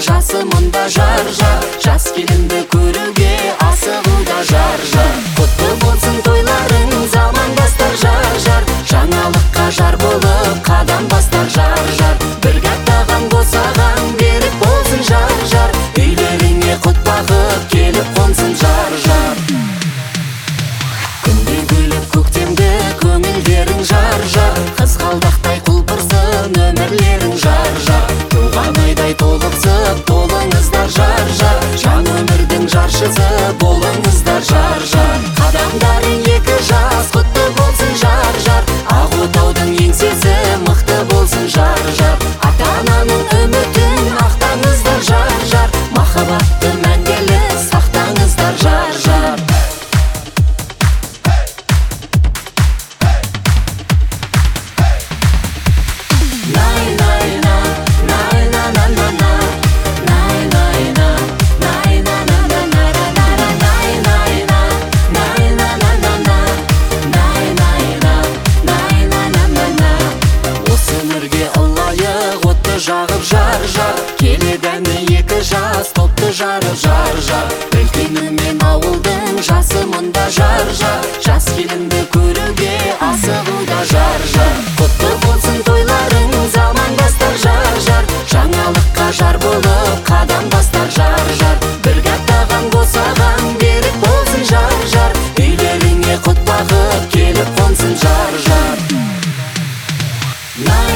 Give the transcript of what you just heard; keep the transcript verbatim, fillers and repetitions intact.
жасы мұнда жар жар, жас келінді көруге асығуда жар жар. Құтты болсын тойларың, заман бастар жар жар, жаңалыққа жар болып қадам бастар жар жар. Бірге аттаған босаған берік болсын жар жар, үйлеріңе құт бақыт келіп қонсын жар жар. Күнде гүліп көктемді көңілдерің жар жар, қызғалдақтай құлпырсын өмірлерің жар жар. Туған айдай толықсып толыңыздар жар жар, жан өмірдің жаршысы болыңыздар жар жар. Қадамдарың екі жас құтты болсын жар жар, ақ отаудың еңсесі мықты болсын жар жар. Ата-ананың үмітін ақтаңыздар жар жар, махаббатты мәңгілі сақтаңыздар жар жар. Жағып жар жар, келеді әні екі жас топты жарып жар жар. Үлкені мен ауылдың жасы мұнда жар жар, жас келінді көруге асығуда жар жар. Құтты болсын тойларың, заман бастар жар жар, жаңалыққа жар болып қадам бастар жар жар. Бірге аттаған босаған берік болсын жар жар, үйлеріңе құт бақыт келіп қонсын жар жар.